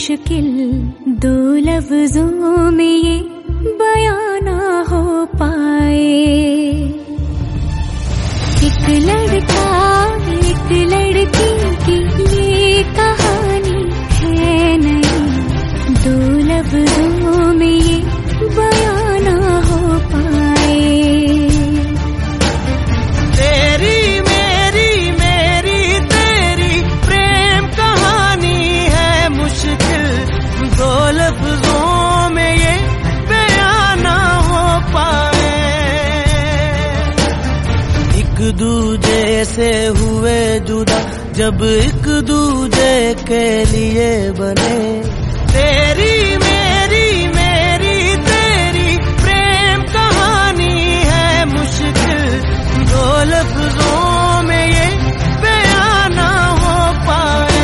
मुश्किल दो लफ्जों में ये बयां ना हो पाए। एक लड़का एक लड़की की ये कहानी है नहीं, दो लफ्जों में ये बयां ना हो पाए। तेरी मेरी मेरी तेरी प्रेम कहानी है मुश्किल, दो लफ्जों में ये बयां ना हो पाए। एक दूजे से हुए जुदा जब एक दूजे के लिए बने, तेरी मेरी मेरी तेरी प्रेम कहानी है मुश्किल, दो लफ्जों में ये बयां ना हो पाए।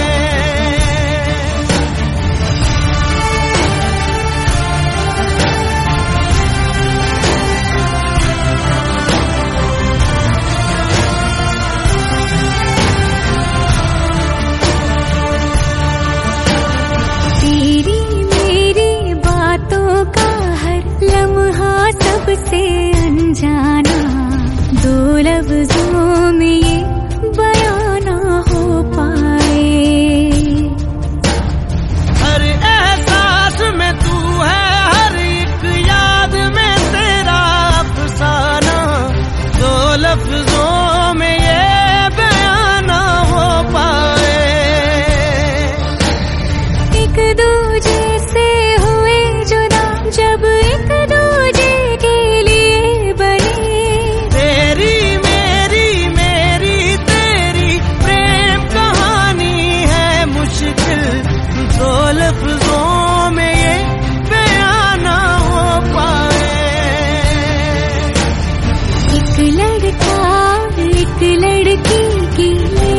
तेरी मेरी बातों का हर लम्हा सबसे अनजाना, दो लफ्जों में ये बयां ना हो पाए। हर एहसास में तू है, हर एक याद में तेरा अफसाना, दो लफ्जों में ये बयां ना हो पाए। एक दूजे से हुए जुदा जब एक दूजे के लिए बने, तेरी मेरी मेरी तेरी प्रेम कहानी है मुश्किल, दो लफ्जों में ये बयां ना हो पाए। एक लड़का एक लड़की की